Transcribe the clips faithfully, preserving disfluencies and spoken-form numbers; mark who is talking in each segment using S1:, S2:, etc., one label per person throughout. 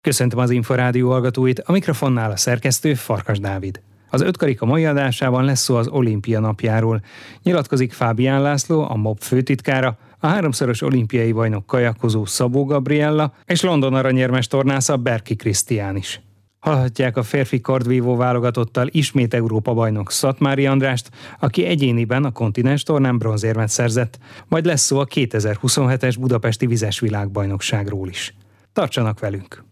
S1: Köszöntöm az Inforádió hallgatóit, a mikrofonnál a szerkesztő Farkas Dávid. Az ötkarika mai adásában lesz szó az olimpia napjáról. Nyilatkozik Fábián László, a MOB főtitkára, a háromszoros olimpiai bajnok kajakozó Szabó Gabriella és London aranyérmes tornásza Berki Krisztián is. Hallhatják a férfi kardvívó válogatottal ismét Európa bajnok Szatmári Andrást, aki egyéniben a kontinens tornán bronzérmet szerzett, majd lesz szó a kétezer-huszonhetes budapesti vizes világbajnokságról is. Tartsanak velünk!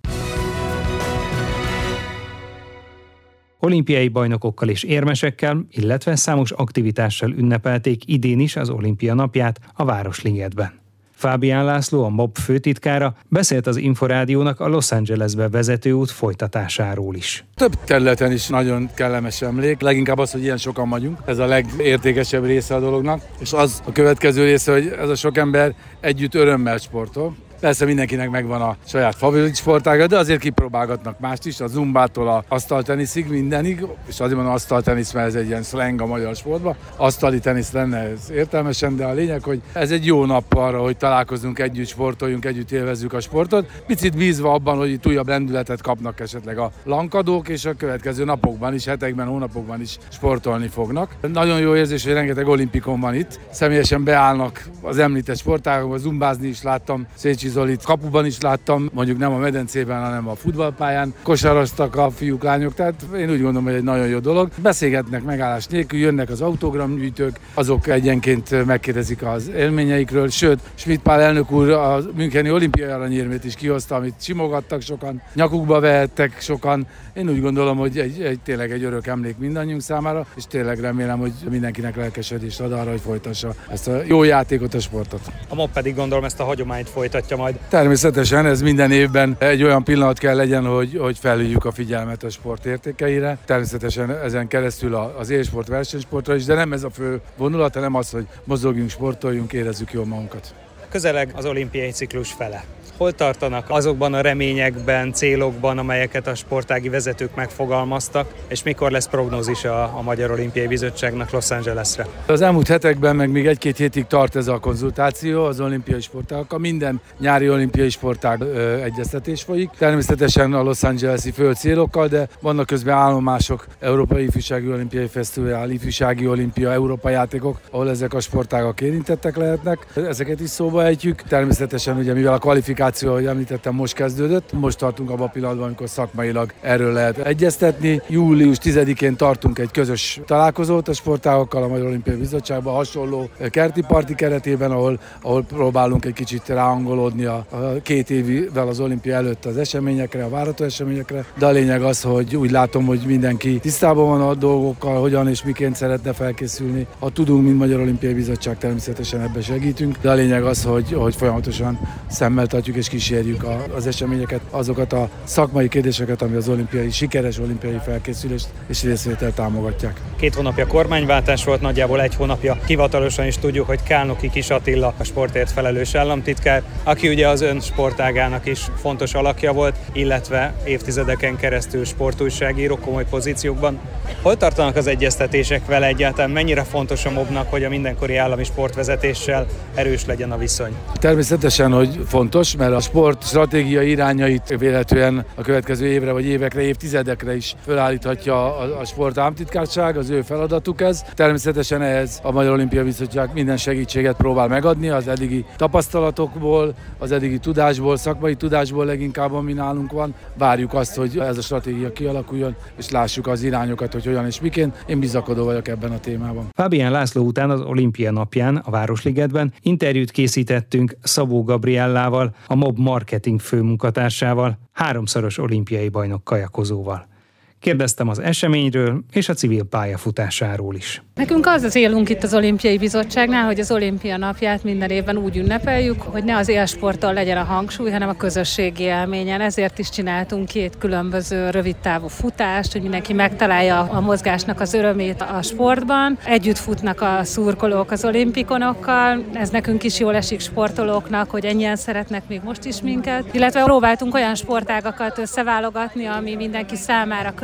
S1: Olimpiai bajnokokkal és érmesekkel, illetve számos aktivitással ünnepelték idén is az olimpia napját a Városligetben. Fábián László, a MOB főtitkára beszélt az Inforádiónak a Los Angelesbe vezető út folytatásáról is.
S2: Több területen is nagyon kellemes emlék, leginkább az, hogy ilyen sokan vagyunk. Ez a legértékesebb része a dolognak, és az a következő része, hogy ez a sok ember együtt örömmel sportol. Persze mindenkinek megvan a saját favorit sportága, de azért kipróbálgatnak mást is, a zumbától a asztalteniszig mindenig, és azért mondom asztaltenisz, mert ez egy ilyen slang a magyar sportban. Asztali tenisz lenne ez értelmesen, de a lényeg, hogy ez egy jó nap arra, hogy találkozunk együtt, sportoljunk, együtt élvezzük a sportot. Picit bízva abban, hogy itt újabb lendületet kapnak esetleg a lankadók, és a következő napokban is, hetekben, hónapokban is sportolni fognak. Nagyon jó érzés, hogy rengeteg olimpikon van itt. Személyesen beállnak az említett sportágokba, zumbázni is láttam, Szécsi Zolit kapuban is láttam, mondjuk nem a medencében, hanem a futballpályán. Kosaraztak a fiúk, lányok, tehát én úgy gondolom, hogy egy nagyon jó dolog. Beszélgetnek megállás nélkül, jönnek az autogramgyűjtők, azok egyenként megkérdezik az élményeikről, sőt, Schmidt Pál elnök úr a müncheni olimpiai aranyérmét is kihozta, amit simogattak sokan, nyakukba vehettek sokan. Én úgy gondolom, hogy egy, egy, tényleg egy örök emlék mindannyiunk számára, és tényleg remélem, hogy mindenkinek lelkesedést ad arra, hogy folytassa ezt a jó játékot, a sportot.
S1: A MOB pedig gondolom ezt a hagyományt folytatja majd.
S2: Természetesen ez minden évben egy olyan pillanat kell legyen, hogy, hogy felhívjuk a figyelmet a sport értékeire. Természetesen ezen keresztül az élsport, versenysportra is, de nem ez a fő vonulat, hanem az, hogy mozogjunk, sportoljunk, érezzük jól magunkat.
S1: Közeleg az olimpiai ciklus fele. Hol tartanak azokban a reményekben, célokban, amelyeket a sportági vezetők megfogalmaztak, és mikor lesz prognózis a, a Magyar Olimpiai Bizottságnak Los Angelesre?
S2: Az elmúlt hetekben, meg még egy-két hétig tart ez a konzultáció az olimpiai sportágokkal. Minden nyári olimpiai sportág ö, egyeztetés folyik. Természetesen a Los Angeles-i fő célokkal, de vannak közben állomások, Európai Ifjúsági Olimpiai Fesztivál, Ifjúsági Olimpia, Európa játékok, ahol ezek a sportágak érintettek lehetnek. Ezeket is szóba ejtjük. Természetesen ugye, mivel a kvalifikáció, ahogy említettem, most kezdődött. Most tartunk abban a pillanatban, amikor szakmailag erről lehet egyeztetni. július tizedikén tartunk egy közös találkozót a sportágokkal a Magyar Olimpiai Bizottságban, hasonló kerti parti keretében, ahol, ahol próbálunk egy kicsit ráhangolódni a, a két évvel az olimpia előtt az eseményekre, a várható eseményekre. De a lényeg az, hogy úgy látom, hogy mindenki tisztában van a dolgokkal, hogyan és miként szeretne felkészülni. Ha tudunk, mint Magyar Olimpiai Bizottság, természetesen ebbe segítünk. De a lényeg az, hogy, hogy folyamatosan szemmel tartjuk és kísérjük az eseményeket, azokat a szakmai kérdéseket, ami az olimpiai, sikeres olimpiai felkészülést és részvételt támogatják.
S1: Két hónapja kormányváltás volt, nagyjából egy hónapja hivatalosan is tudjuk, hogy Kálnoki Kis Attila a sportért felelős államtitkár, aki ugye az ön sportágának is fontos alakja volt, illetve évtizedeken keresztül sportújságíró komoly pozíciókban. Hol tartanak az egyeztetések vele egyáltalán? Mennyire fontos a mobnak, hogy a mindenkori állami sportvezetéssel erős legyen a viszony?
S2: Természetesen, hogy fontos, mert a sport stratégiai irányait véletlenül a következő évre vagy évekre, évtizedekre is felállíthatja a, a sport államtitkárság, az ő feladatuk ez. Természetesen ehhez a Magyar Olimpiai Bizottság minden segítséget próbál megadni az eddigi tapasztalatokból, az eddigi tudásból, szakmai tudásból leginkább, ami nálunk van. Várjuk azt, hogy ez a stratégia kialakuljon, és lássuk az irányokat, hogy hogyan és miként. Én bizakodó vagyok ebben a témában.
S1: Fábián László után az olimpia napján a Városligetben interjút készítettünk Szabó Gabriellával, a MOB marketing főmunkatársával, háromszoros olimpiai bajnok kajakozóval. Kérdeztem az eseményről és a civil pályafutásáról is.
S3: Nekünk az az élünk itt az Olimpiai Bizottságnál, hogy az olimpia napját minden évben úgy ünnepeljük, hogy ne az élsporttal legyen a hangsúly, hanem a közösségi élményen. Ezért is csináltunk két különböző rövidtávú futást, hogy mindenki megtalálja a mozgásnak az örömét a sportban. Együtt futnak a szurkolók az olimpikonokkal, ez nekünk is jól esik sportolóknak, hogy ennyien szeretnek még most is minket. Illetve próbáltunk olyan sportágakat összeválogatni, ami mindenki számára könnyű,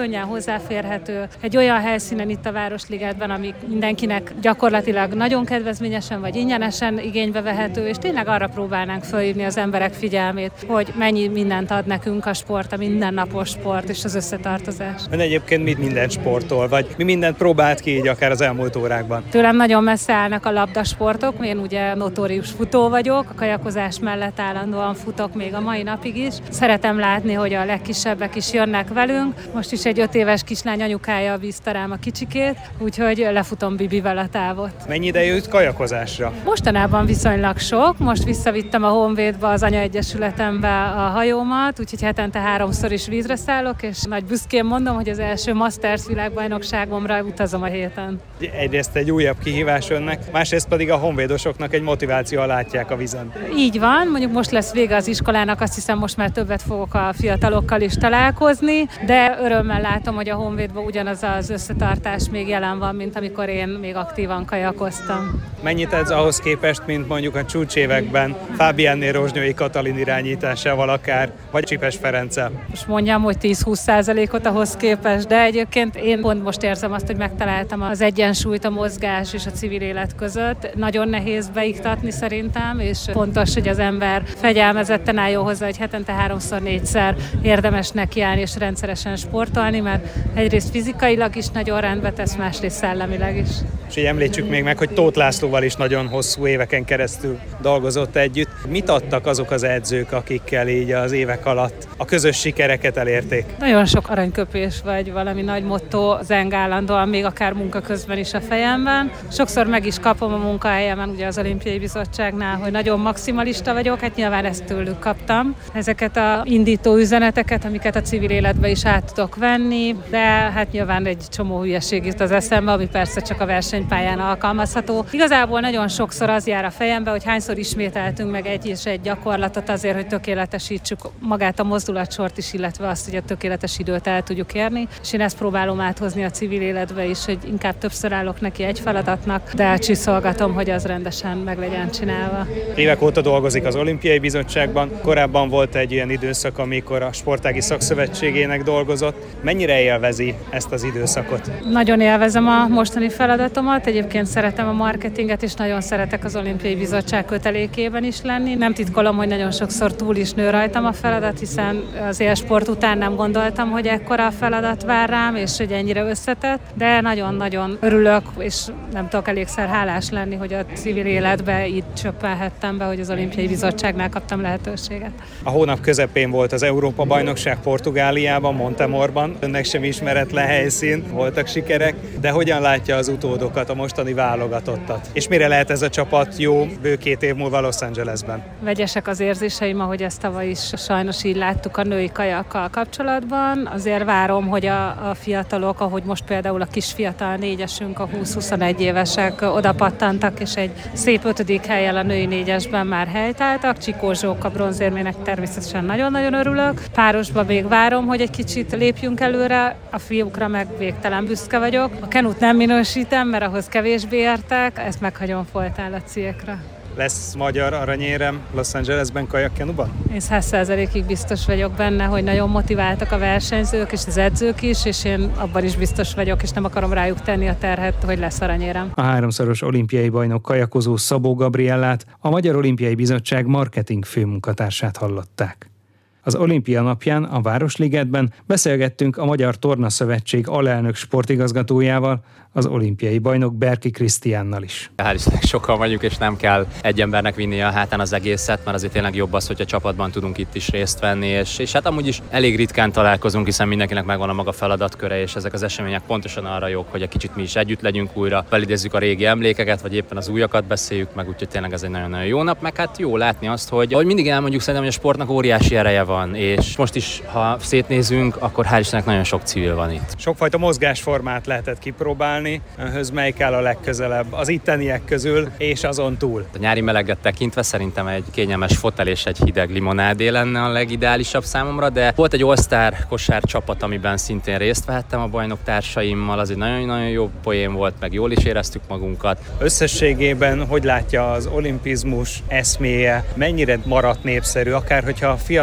S3: könnyen hozzáférhető, egy olyan helyszínen itt a Városligetben, ami mindenkinek gyakorlatilag nagyon kedvezményesen vagy ingyenesen igénybe vehető, és tényleg arra próbálnánk felhívni az emberek figyelmét, hogy mennyi mindent ad nekünk a sport, a mindennapos sport és az összetartozás.
S1: Ön egyébként mit mindent sportol, vagy mi mindent próbált ki így akár az elmúlt órákban?
S3: Tőlem nagyon messze állnak a labdasportok, én ugye notórius futó vagyok, a kajakozás mellett állandóan futok még a mai napig is. Szeretem látni, hogy a legkisebbek is jönnek velünk. Most is egy öt éves kislány anyukája bízta rám a kicsikét, úgyhogy lefutom Bibivel a távot.
S1: Mennyi ideje jut kajakozásra?
S3: Mostanában viszonylag sok. Most visszavittem a Honvédba, az anyaegyesületembe a hajómat, úgyhogy hetente háromszor is vízre szállok, és nagy büszkén mondom, hogy az első Masters világbajnokságomra utazom a héten.
S1: Egyrészt egy újabb kihívás önnek, másrészt pedig a honvédosoknak egy motivációval látják a vizen.
S3: Így van, mondjuk most lesz vége az iskolának, azt hiszem most már többet fogok a fiatalokkal is találkozni, de örömmel látom, hogy a Honvédban ugyanaz az összetartás még jelen van, mint amikor én még aktívan kajakoztam.
S1: Mennyit edz ahhoz képest, mint mondjuk a csúcsévekben Fábiánné Rozsnyói Katalin irányításával akár, vagy Csipes Ferenccel?
S3: Most mondjam, hogy tíz-húsz százalékot ahhoz képest, de egyébként én pont most érzem azt, hogy megtaláltam az egyensúlyt a mozgás és a civil élet között. Nagyon nehéz beiktatni szerintem, és fontos, hogy az ember fegyelmezetten álljon hozzá, hogy hetente háromszor, négyszer érdemes nekiállni és rendszeresen sportolni, mert egyrészt fizikailag is nagyon rendbe tesz, másrészt szellemileg is.
S1: És így említsük még meg, hogy Tóth Lászlóval is nagyon hosszú éveken keresztül dolgozott együtt. Mit adtak azok az edzők, akikkel így az évek alatt a közös sikereket elérték?
S3: Nagyon sok aranyköpés vagy valami nagy motto zeng állandóan, még akár munka közben is a fejemben. Sokszor meg is kapom a munkahelyemen, ugye az Olimpiai Bizottságnál, hogy nagyon maximalista vagyok, hát nyilván ezt tőlük kaptam. Ezeket a indító üzeneteket, amiket a civil életbe is át tudok venni, de hát nyilván egy csomó hülyeség jut az eszembe, ami persze csak a versenypályán alkalmazható. Igazából nagyon sokszor az jár a fejembe, hogy hányszor ismételtünk meg egy és egy gyakorlatot azért, hogy tökéletesítsük magát a mozdulatsort is, illetve azt, hogy a tökéletes időt el tudjuk érni. És én ezt próbálom áthozni a civil életbe is, hogy inkább többször állok neki egy feladatnak, de csiszolgatom, hogy az rendesen meg legyen csinálva.
S1: Évek óta dolgozik az Olimpiai Bizottságban, korábban volt egy ilyen időszak, amikor a Sportági Szakszövetségének dolgozott. Mennyire élvezi ezt az időszakot?
S3: Nagyon élvezem a mostani feladatomat, egyébként szeretem a marketinget, és nagyon szeretek az Olimpiai Bizottság kötelékében is lenni. Nem titkolom, hogy nagyon sokszor túl is nő rajtam a feladat, hiszen az élsport után nem gondoltam, hogy ekkora a feladat vár rám, és hogy ennyire összetett, de nagyon-nagyon örülök, és nem tudok elégszer hálás lenni, hogy a civil életbe itt csöppenhettem be, hogy az Olimpiai Bizottságnál kaptam lehetőséget.
S1: A hónap közepén volt az Európa-bajnokság Portugáliában, Montemorban. Önnek sem ismeretlen helyszín, voltak sikerek, de hogyan látja az utódokat, a mostani válogatottat? És mire lehet ez a csapat jó bő két év múlva Los Angelesben?
S3: Vegyesek az érzéseim, ahogy ezt tavaly is sajnos így láttuk a női kajakkal kapcsolatban. Azért várom, hogy a, a fiatalok, ahogy most például a kisfiatal négyesünk, a húsz-huszonegy évesek oda pattantak, és egy szép ötödik hellyel a női négyesben már helytáltak. Csikó Zsóka bronzérmének természetesen nagyon-nagyon örülök. Párosban még várom, hogy egy kicsit lépjünk előre, a fiúkra meg végtelen büszke vagyok. A kenut nem minősítem, mert ahhoz kevésbé értek, ezt meghagyom folytán a ciekra.
S1: Lesz magyar aranyérem Los Angelesben kajakkenuban?
S3: Én száz százalékig biztos vagyok benne, hogy nagyon motiváltak a versenyzők és az edzők is, és én abban is biztos vagyok, és nem akarom rájuk tenni a terhet, hogy lesz aranyérem.
S1: A háromszoros olimpiai bajnok kajakozó Szabó Gabriellát, a Magyar Olimpiai Bizottság marketing főmunkatársát hallották. Az olimpia napján a Városligetben beszélgettünk a Magyar Torna Szövetség alelnök sportigazgatójával, az olimpiai bajnok Berki Krisztiánnal is.
S4: Hál' Istennek sokan vagyunk, és nem kell egy embernek vinni a hátán az egészet, mert azért tényleg jobb az, hogyha csapatban tudunk itt is részt venni, és, és hát amúgy is elég ritkán találkozunk, hiszen mindenkinek megvan a maga feladatköre, és ezek az események pontosan arra jók, hogy egy kicsit mi is együtt legyünk újra, felidézzük a régi emlékeket, vagy éppen az újakat beszéljük meg, úgyhogy tényleg ez egy nagyon-nagyon jó nap, meg hát jó látni azt, hogy ahogy mindig elmondjuk, szerintem, hogy a sportnak óriási ereje van, és most is, ha szétnézünk, akkor hál' Istennek nagyon sok civil van itt.
S1: Sokfajta mozgásformát lehetett kipróbálni. Önhöz melyik áll a legközelebb az itteniek közül és azon túl?
S4: A nyári meleget tekintve szerintem egy kényelmes fotel és egy hideg limonádé lenne a legideálisabb számomra, de volt egy All-Star kosár csapat, amiben szintén részt vehettem a bajnoktársaimmal, az egy nagyon-nagyon jó poén volt, meg jól is éreztük magunkat.
S1: Összességében hogy látja az olimpizmus eszméje, mennyire maradt népszerű, akár hogyha a fiatalokat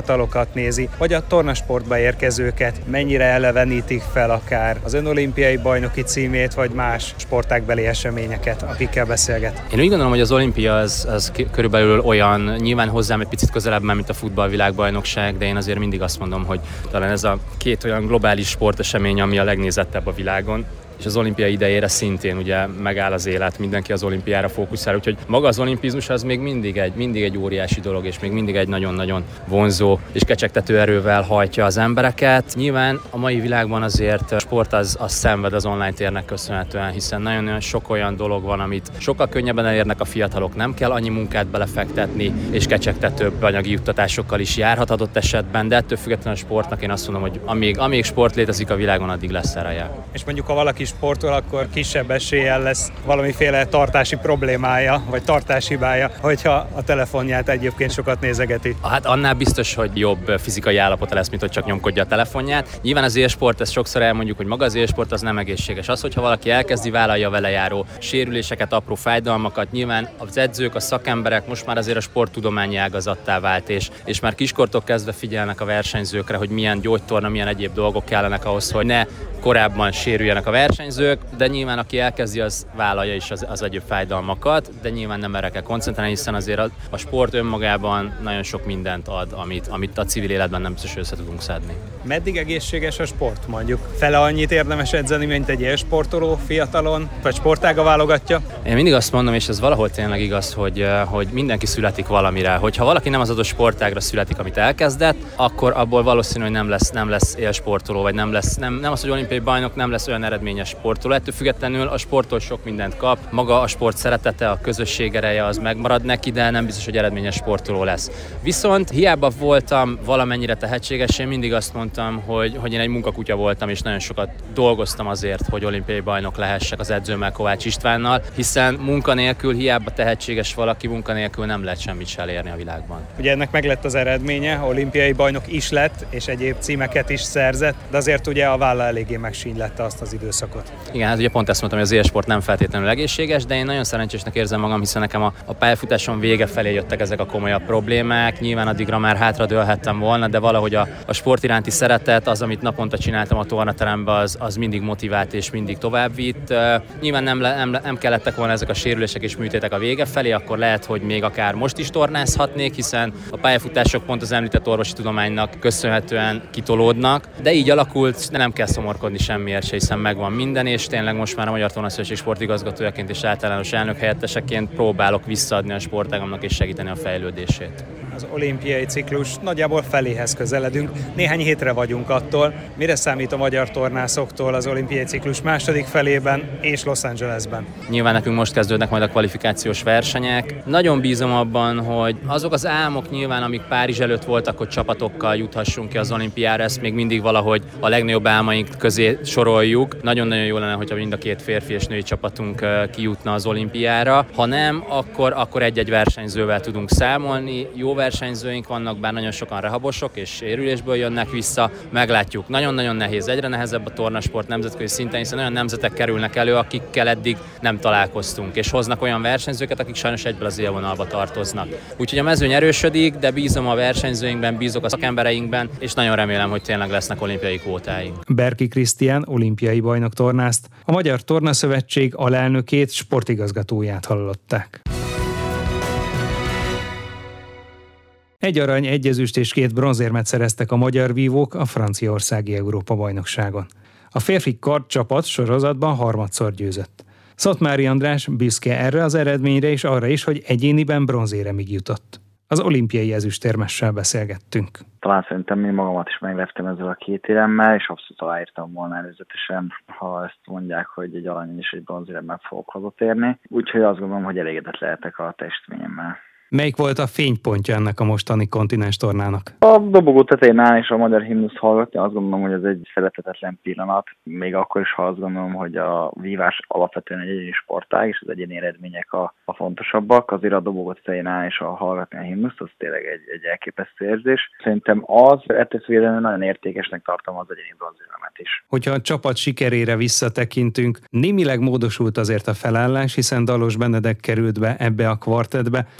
S1: sorozat nézi, vagy a tornasportba érkezőket mennyire elevenítik fel akár az önolimpiai bajnoki címét, vagy más sportágbeli eseményeket, akikkel beszélget?
S4: Én úgy gondolom, hogy az olimpia az, az körülbelül olyan, nyilván hozzám egy picit közelebb már, mint a futballvilágbajnokság, de én azért mindig azt mondom, hogy talán ez a két olyan globális sportesemény, ami a legnézettebb a világon, és az olimpia idejére szintén ugye megáll az élet, mindenki az olimpiára fókuszál, úgyhogy maga az olimpizmus az még mindig egy, mindig egy óriási dolog, és még mindig egy nagyon-nagyon vonzó és kecsegtető erővel hajtja az embereket. Nyilván a mai világban azért a sport az, az szenved az online térnek köszönhetően, hiszen nagyon-nagyon sok olyan dolog van, amit sokkal könnyebben elérnek a fiatalok, nem kell annyi munkát belefektetni, és kecsegtetőbb anyagi juttatásokkal is járhat adott esetben, de ettől függetlenül a sportnak én azt mondom, hogy amíg, amíg sport létezik a világon, addig lesz ereje.
S1: És mondjuk, ha valaki sportol, akkor kisebb eséllyel lesz valamiféle tartási problémája, vagy tartáshibája, hogyha a telefonját egyébként sokat nézegeti.
S4: Hát annál biztos, hogy jobb fizikai állapota lesz, mint hogy csak nyomkodja a telefonját. Nyilván az élsport, ezt sokszor elmondjuk, hogy maga az élsport az nem egészséges. Az, hogyha valaki elkezdi, vállalja vele járó sérüléseket, apró fájdalmakat, nyilván az edzők, a szakemberek most már azért a sporttudományi ágazattá vált, és, és már kiskortól kezdve figyelnek a versenyzőkre, hogy milyen gyógytorna, milyen egyéb dolgok kellenek ahhoz, hogy ne korábban sérüljenek a versenyzők, de nyilván aki elkezdi, az vállalja is az, az egyéb fájdalmakat, de nyilván nem erre kell koncentrálni, hiszen azért a, a sport önmagában nagyon sok mindent ad, amit, amit a civil életben nem biztos össze tudunk szedni.
S1: Meddig egészséges a sport, mondjuk? Fele annyit érdemes edzeni, mint egy élsportoló fiatalon, vagy sportága válogatja?
S4: Én mindig azt mondom, és ez valahol tényleg igaz, hogy, hogy mindenki születik valamire. Hogyha valaki nem az adott sportágra születik, amit elkezdett, akkor abból valószínű, hogy nem lesz, nem lesz élsportoló, vagy nem lesz, nem, nem az, hogy olimpiai bajnok, nem lesz olyan eredményes sportoló. Ettől függetlenül a sporttól sok mindent kap. Maga a sport szeretete, a közösség ereje az megmarad neki, de nem biztos, hogy eredményes sportoló lesz. Viszont hiába voltam valamennyire tehetséges, én mindig azt mondtam, hogy, hogy én egy munkakutya voltam, és nagyon sokat dolgoztam azért, hogy olimpiai bajnok lehessek az edzőmmel, Kovács Istvánnal, hiszen munkanélkül, hiába tehetséges valaki, munkanélkül nem lehet semmit se elérni a világban.
S1: Ugye ennek meg lett az eredménye, olimpiai bajnok is lett, és egyéb címeket is szerzett, de azért ugye a válla eléggé megsínylette azt az időszakot.
S4: Igen, hát ugye pont ezt mondtam, hogy az élsport nem feltétlenül egészséges, de én nagyon szerencsésnek érzem magam, hiszen nekem a, a pályafutásom vége felé jöttek ezek a komolyabb problémák. Nyilván addigra már hátradőlhettem volna, de valahogy a, a sport iránti szeretet, az, amit naponta csináltam a tornateremben, az, az mindig motivált és mindig tovább vitt. Uh, nyilván nem, nem, nem kellettek volna ezek a sérülések és műtétek a vége felé, akkor lehet, hogy még akár most is tornázhatnék, hiszen a pályafutások pont az említett orvosi tudománynak köszönhetően kitolódnak, de így alakult, de nem kell szomorkodni semmiért se, hiszen megvan minden, és tényleg most már a Magyar Tornaszövetség sportigazgatójaként és általános elnök helyetteseként próbálok visszaadni a sportágomnak és segíteni a fejlődését.
S1: Az olimpiai ciklus nagyjából feléhez közeledünk, néhány hétre vagyunk attól. Mire számít a magyar tornászoktól az olimpiai ciklus második felében és Los Angelesben?
S4: Nyilván nekünk most kezdődnek majd a kvalifikációs versenyek. Nagyon bízom abban, hogy azok az álmok nyilván, amik Párizs előtt voltak, hogy csapatokkal juthassunk ki az olimpiára, ezt még mindig valahogy a legnagyobb álmaink közé soroljuk. Nagyon-nagyon jó lenne, hogyha mind a két férfi és női csapatunk kijutna az olimpiára. Ha nem, akkor, akkor egy-egy versenyzővel tudunk számolni. Jó versenyzőink vannak, bár nagyon sokan rehabosok és sérülésből jönnek vissza. Meglátjuk. Nagyon-nagyon nehéz, egyre nehezebb a tornasport nemzetközi szinten, hiszen olyan nemzetek kerülnek elő, akikkel eddig nem találkoztunk, és hoznak olyan versenyzőket, akik sajnos egyből az élvonalba tartoznak. Úgyhogy a mezőny erősödik, de bízom a versenyzőinkben, bízok a szakembereinkben, és nagyon remélem, hogy tényleg lesznek olimpiai kvótáink.
S1: Berki Krisztián olimpiai bajnok tornázt, a Magyar Tornaszövetség alelnökét, sportigazgatóját hallották. Egy arany, egy ezüst és két bronzérmet szereztek a magyar vívók a franciaországi Európa-bajnokságon. A férfi kardcsapat sorozatban harmadszor győzött. Szatmári András büszke erre az eredményre és arra is, hogy egyéniben bronzéremig jutott. Az olimpiai ezüstérmessel beszélgettünk.
S5: Talán szerintem én magamat is megleptem ezzel a két éremmel, és abszolút aláírtam volna előzetesen, ha ezt mondják, hogy egy arany és egy bronzéremmel fogok hazatérni. Úgyhogy azt gondolom, hogy elégedett lehetek a teljesítményemmel.
S1: Melyik volt a fénypontja ennek a mostani kontinens tornának?
S5: A dobogó tetején állni és a magyar himnuszt hallgatni, azt gondolom, hogy ez egy szerethetetlen pillanat. Még akkor is, ha azt gondolom, hogy a vívás alapvetően egy egyéni sportág, és az egyéni eredmények a, a fontosabbak. Azért a dobogó tetején állni és a hallgatni a himnuszt, az tényleg egy, egy elképesztő érzés. Szerintem az, ettől függetlenül nagyon értékesnek tartom az egyéni bronzéremet is.
S1: Hogyha a csapat sikerére visszatekintünk, némileg módosult azért a felállás, hiszen Dalos Benedek került be ebbe a kvartettbe. Hogyan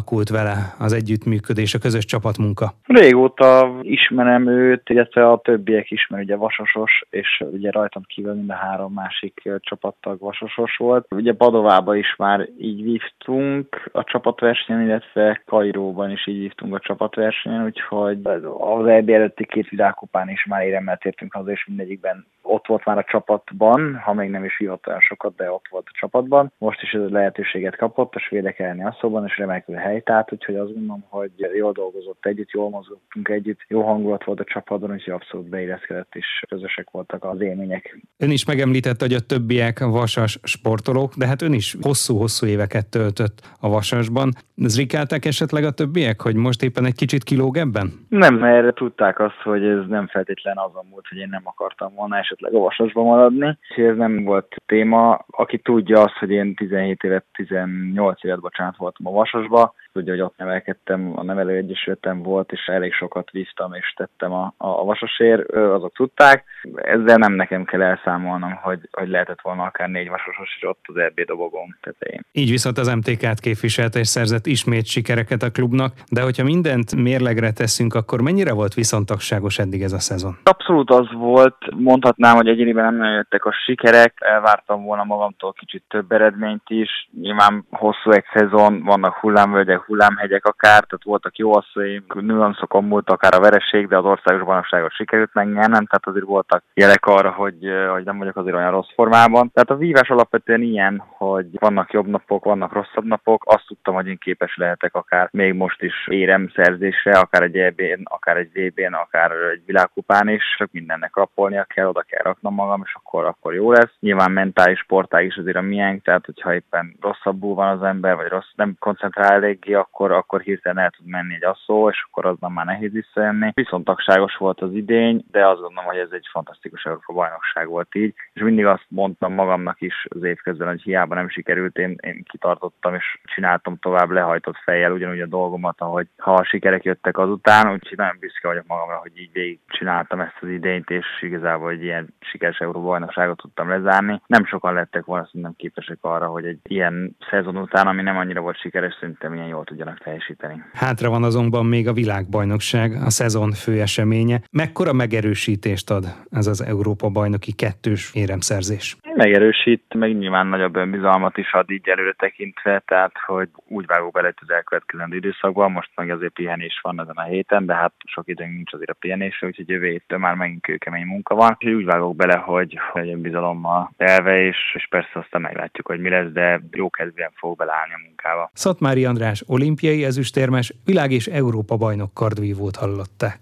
S1: alakult vele az együttműködés, a közös csapatmunka?
S5: Régóta ismerem őt, illetve a többiek ismer, ugye vasasos, és ugye rajtam kívül mind a három másik csapattag vasasos volt. Ugye Padovába is már így vívtunk a csapatversenyen, illetve Kairóban is így vívtunk a csapatversenyen, úgyhogy az é bé előtti két világkupán is már éremmel tértünk haza, és mindegyikben ott volt már a csapatban, ha még nem is vívott olyan sokat, de ott volt a csapatban. Most is ez a lehetőséget kapott a svédek elleni asszóban, és remekül helytált, úgyhogy azt gondolom, hogy jól dolgozott együtt, jól mozgottunk együtt, jó hangulat volt a csapatban, úgyhogy abszolút beilleszkedett, és közösek voltak az élmények.
S1: Ön is megemlítette, hogy a többiek vasas sportolók, de hát ön is hosszú-hosszú éveket töltött a vasasban. Zrikálták esetleg a többiek, hogy most éppen egy kicsit kilóg ebben?
S5: Nem, mert tudták azt, hogy ez nem feltétlen azon múlt, hogy én nem akartam volna esetleg a vasasban maradni. Ez nem volt téma. Aki tudja azt, hogy én tizenhét évet, tizennyolc évet bocsánat voltam a vasasba, tudja, hogy ott nevelkedtem, a nevelőegyesületem volt, és elég sokat vívtam és tettem a, a vasasért, azok tudták. Ezzel nem nekem kell elszámolnom, hogy, hogy lehetett volna akár négy vasasos is ott az é bé dobogón tetején.
S1: Így viszont az em té ká-t képviselte és szerzett ismét sikereket a klubnak, de hogyha mindent mérlegre teszünk, akkor mennyire volt viszontagságos eddig ez a szezon?
S5: Abszolút az volt, mondhatnám, hogy egyébként nem nagyon jöttek a sikerek, elvártam volna magamtól kicsit több eredményt is. Nyilván hosszú egy szezon, vannak hullámvölgyek, hullámhegyek akár, tehát voltak jó asszóim, nüanszokon múlt akár a vereség, de az országos bajnokságot sikerült megnyernem, tehát azért voltak jelek arra, hogy, hogy nem vagyok azért olyan rossz formában. Tehát a vívás alapvetően ilyen, hogy vannak jobb napok, vannak rosszabb napok, azt tudtam, hogy én képes lehetek akár még most is éremszerzésre, akár egy é bén, akár egy vé bén, akár egy világkupán is, csak mindennek rappolnia kell, oda kell raknom magam, és akkor, akkor jó lesz. Nyilván mentális sportág is azért a miénk, tehát hogyha éppen rosszabbul van az ember, vagy rossz, nem koncentrál eléggé, akkor, akkor hirtelen el tud menni egy asszó, és akkor azon már nehéz visszajönni. Viszont tagságos volt az idény, de azt gondolom, hogy ez egy fantasztikus Európa bajnokság volt így, és mindig azt mondtam magamnak is az év közben, hogy hiába nem sikerült, én, én kitartottam, és csináltam tovább lehajtott fejjel ugyanúgy a dolgomat, ahogy ha a sikerek jöttek azután, úgyhogy nagyon büszke vagyok magamra, hogy így végig csináltam ezt az idényt, és igazából egy ilyen sikeres Európa bajnokságot tudtam lezárni. Nem sokan lettek volna szerintem képesek arra, hogy egy ilyen szezon után, ami nem annyira volt sikeres, szerintem ilyen jól tudjanak teljesíteni.
S1: Hátra van azonban még a világbajnokság, a szezon fő eseménye. Mekkora megerősítést ad ez az Európa bajnoki kettős éremszerzés?
S5: Megerősít, meg nyilván nagyobb önbizalmat is ad így előre tekintve, tehát hogy úgy vágok bele az elkövetkezendő időszakban, most meg azért pihenés van ezen a héten, de hát sok időnk nincs azért a pihenésre, úgyhogy jövő héttől már megint kőkemény munka van. És úgy vágok bele, hogy, hogy önbizalommal telve, és, és persze aztán meglátjuk, hogy mi lesz, de jó kedvűen fog beleállni a munkába.
S1: Szatmári András olimpiai ezüstérmes, világ- és Európa bajnok kardvívót hallották.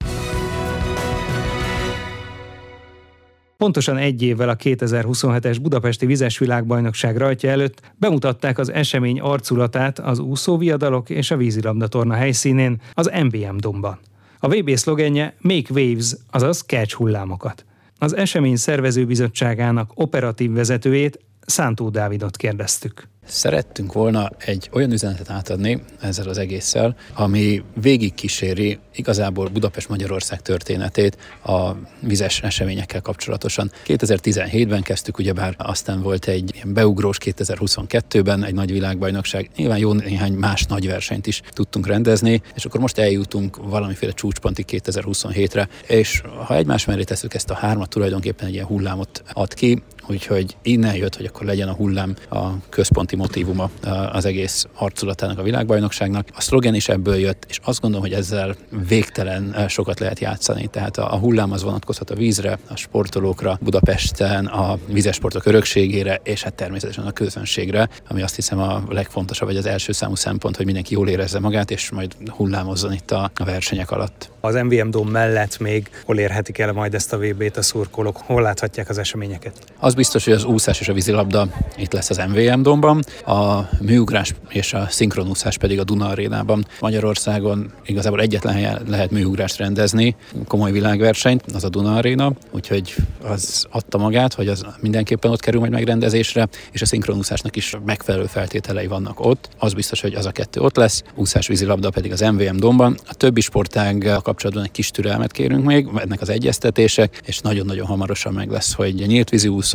S1: Pontosan egy évvel a kétezer-huszonhetes budapesti vizes világbajnokság rajtja előtt bemutatták az esemény arculatát az úszóviadalok és a vízilabdatorna helyszínén, az em vé em Domban. A vé bé szlogenje Make Waves, azaz catch hullámokat. Az esemény szervezőbizottságának operatív vezetőjét, Szántó Dávidot kérdeztük.
S6: Szerettünk volna egy olyan üzenetet átadni ezzel az egésszel, ami végigkíséri igazából Budapest-Magyarország történetét a vizes eseményekkel kapcsolatosan. kétezer-tizenhétben kezdtük, ugyebár aztán volt egy ilyen beugrós kétezer-huszonkettőben egy nagy világbajnokság, nyilván jó néhány más nagy versenyt is tudtunk rendezni, és akkor most eljutunk valamiféle csúcspontig kétezer-huszonhétre, és ha egymás mellé tesszük ezt a hármat, tulajdonképpen egy ilyen hullámot ad ki, úgyhogy innen jött, hogy akkor legyen a hullám a központi motívuma az egész arculatának a világbajnokságnak. A szlogen is ebből jött, és azt gondolom, hogy ezzel végtelen sokat lehet játszani. Tehát a hullám az vonatkozhat a vízre, a sportolókra, Budapesten, a vízesportok örökségére, és hát természetesen a közönségre, ami azt hiszem a legfontosabb, vagy az első számú szempont, hogy mindenki jól érezze magát, és majd hullámozzon itt a, a versenyek alatt.
S1: Az em vé em Dom mellett még hol érhetik el majd ezt a vé bét a szurkolók? Hol láthatják az eseményeket?
S6: Az biztos, hogy az úszás és a vízilabda itt lesz az em vé em Domban, a műugrás és a szinkronúszás pedig a Duna Arénában. Magyarországon igazából egyetlen helyen lehet műugrást rendezni, komoly világversenyt, az a Duna Aréna, úgyhogy az adta magát, hogy az mindenképpen ott kerül majd megrendezésre, és a szinkronúszásnak is megfelelő feltételei vannak ott. Az biztos, hogy az a kettő ott lesz, úszás, vízilabda pedig az em vé em Domban. A többi sportággal kapcsolatban egy kis türelmet kérünk még, ennek az egyeztetések, és nagyon-nagyon hamarosan meg lesz, hogy nyílt vízi úszó,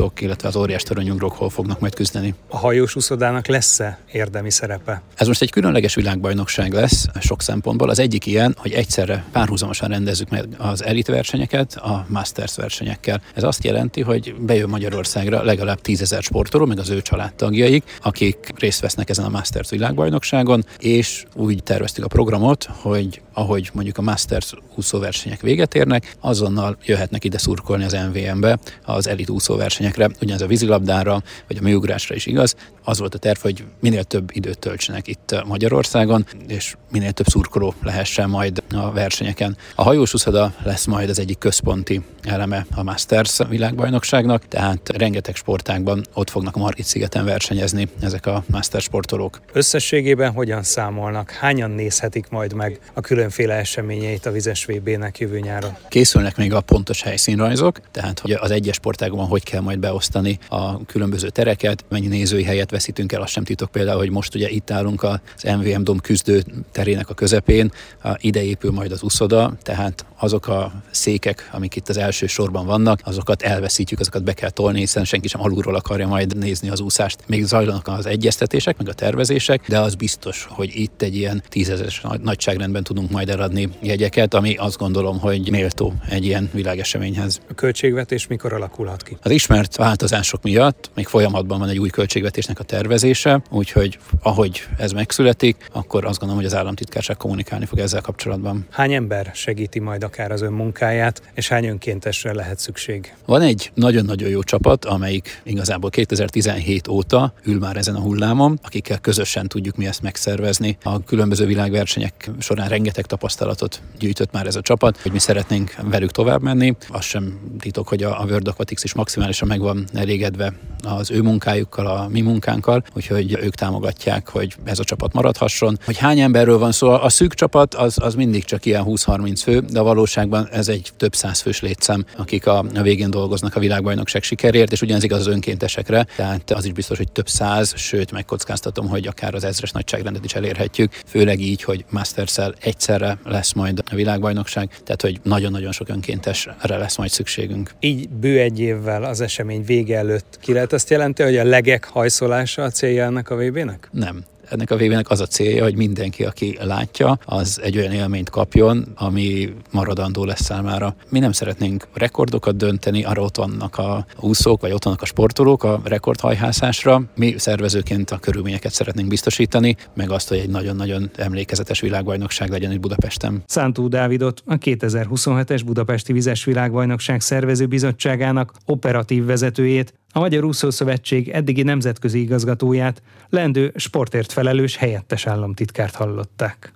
S6: úszók, illetve az óriás toronyugrók hol fognak majd küzdeni.
S1: A hajós úszodának lesz-e érdemi szerepe?
S6: Ez most egy különleges világbajnokság lesz sok szempontból. Az egyik ilyen, hogy egyszerre párhuzamosan rendezzük meg az elit versenyeket a Masters versenyekkel. Ez azt jelenti, hogy bejön Magyarországra legalább tízezer sportoló, meg az ő családtagjaik, akik részt vesznek ezen a Masters világbajnokságon, és úgy terveztük a programot, hogy ahogy mondjuk a Masters úszóversenyek véget érnek, azonnal jöhetnek ide szurkolni az em vé em-be, az elit úszóversenyekre, ugyanez a vízilabdára, vagy a műugrásra is igaz. Az volt a terv, hogy minél több időt töltsenek itt Magyarországon, és minél több szurkoló lehessen majd a versenyeken. A hajós úszoda lesz majd az egyik központi eleme a Masters világbajnokságnak, tehát rengeteg sportágban ott fognak a Margit-szigeten versenyezni ezek a Masters sportolók.
S1: Összességében hogyan számolnak? Hányan nézhetik majd meg a különféle eseményeit a vizes vé bének jövő nyáron?
S6: Készülnek még a pontos helyszínrajzok, tehát hogy az egyes sportágban hogy kell majd beosztani a különböző tereket, mennyi nézői helyet veszítünk el, azt sem titok például, hogy most ugye itt állunk az em vé em Dom küzdő terének a közepén, ide épül majd az úszoda, tehát azok a székek, amik itt az első sorban vannak, azokat elveszítjük, azokat be kell tolni, hiszen senki sem alulról akarja majd nézni az úszást. Még zajlanak az egyeztetések, meg a tervezések, de az biztos, hogy itt egy ilyen tízezeres nagyságrendben tudunk majd eladni jegyeket, ami azt gondolom, hogy méltó egy ilyen világeseményhez.
S1: A költségvetés mikor alakulhat ki?
S6: Az ismert változások miatt még folyamatban van egy új költségvetésnek a tervezése, úgyhogy ahogy ez megszületik, akkor azt gondolom, hogy az államtitkárság kommunikálni fog ezzel kapcsolatban.
S1: Hány ember segíti majd akár az ön munkáját, és hány önkéntesre lehet szükség?
S6: Van egy nagyon-nagyon jó csapat, amelyik igazából kétezer-tizenhét óta ül már ezen a hullámon, akikkel közösen tudjuk mi ezt megszervezni. A különböző világversenyek során rengeteg tapasztalatot gyűjtött már ez a csapat, hogy mi szeretnénk velük tovább menni. Az sem titok, hogy a World Aquatics is maximálisan meg van elégedve az ő munkájukkal, a mi munkánkkal, úgyhogy ők támogatják, hogy ez a csapat maradhasson. Hogy hány emberről van szó, a szűk csapat az, az mindig csak ilyen húsz-harminc fő, de a valóságban ez egy több száz fős létszám, akik a, a végén dolgoznak a világbajnokság sikerért, és ugyanez igaz az önkéntesekre, tehát az is biztos, hogy több száz, sőt megkockáztatom, hogy akár az ezres nagyságrendet is elérhetjük, főleg így, hogy Masters-szel egyszerre lesz majd a világbajnokság, tehát hogy nagyon-nagyon sok önkéntesre lesz majd szükségünk.
S1: Így bő egy évvel az esemény vége előtt ki lehet azt jelenti, hogy a legek hajszolása a célja ennek a vé bének?
S6: Nem. Ennek a vé bének az a célja, hogy mindenki, aki látja, az egy olyan élményt kapjon, ami maradandó lesz számára. Mi nem szeretnénk rekordokat dönteni, arra ott vannak a úszók, vagy ott vannak a sportolók a rekordhajhászásra. Mi szervezőként a körülményeket szeretnénk biztosítani, meg azt, hogy egy nagyon-nagyon emlékezetes világbajnokság legyen itt Budapesten.
S1: Szántó Dávidot, a kétezer-huszonhetes Budapesti Vizes Világbajnokság Szervező Bizottságának operatív vezetőjét, a Magyar Úszószövetség eddigi nemzetközi igazgatóját, leendő sportért felelős helyettes államtitkárt hallották.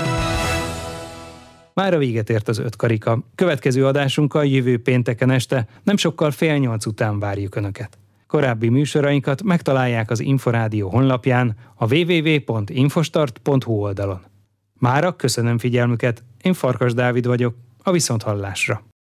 S1: Mára véget ért az öt karika. Következő adásunkkal jövő pénteken este, nem sokkal fél nyolc után várjuk Önöket. Korábbi műsorainkat megtalálják az Inforádió honlapján, a double-u double-u double-u pont infostart pont hu oldalon. Mára köszönöm figyelmüket, én Farkas Dávid vagyok, a viszonthallásra.